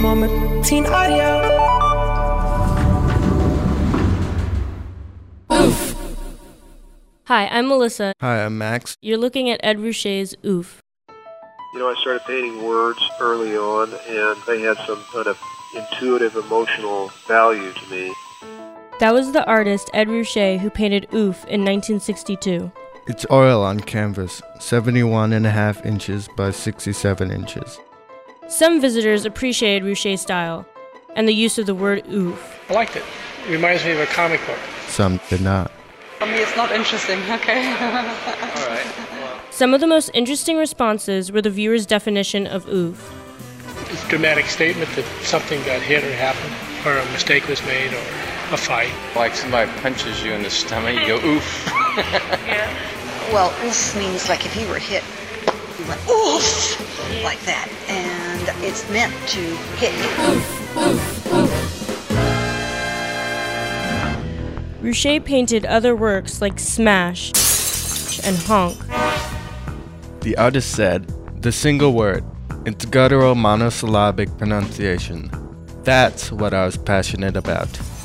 moment, teen audio. Hi, I'm Melissa. Hi, I'm Max. You're looking at Ed Ruscha's Oof. You know, I started painting words early on, and they had some kind of intuitive, emotional value to me. That was the artist Ed Ruscha who painted Oof in 1962. It's oil on canvas, 71.5 inches by 67 inches. Some visitors appreciated Ruscha's style and the use of the word oof. I liked it. It reminds me of a comic book. Some did not. For me, it's not interesting, okay? All right. Some of the most interesting responses were the viewer's definition of oof. It's a dramatic statement that something got hit or happened, or a mistake was made, or a fight. Like somebody punches you in the stomach, you go oof. Yeah. Well, oof means like if he were hit, he went oof, like that. And it's meant to hit you. Ruscha painted other works like Smash and Honk. The artist said, the single word, its guttural monosyllabic pronunciation. That's what I was passionate about.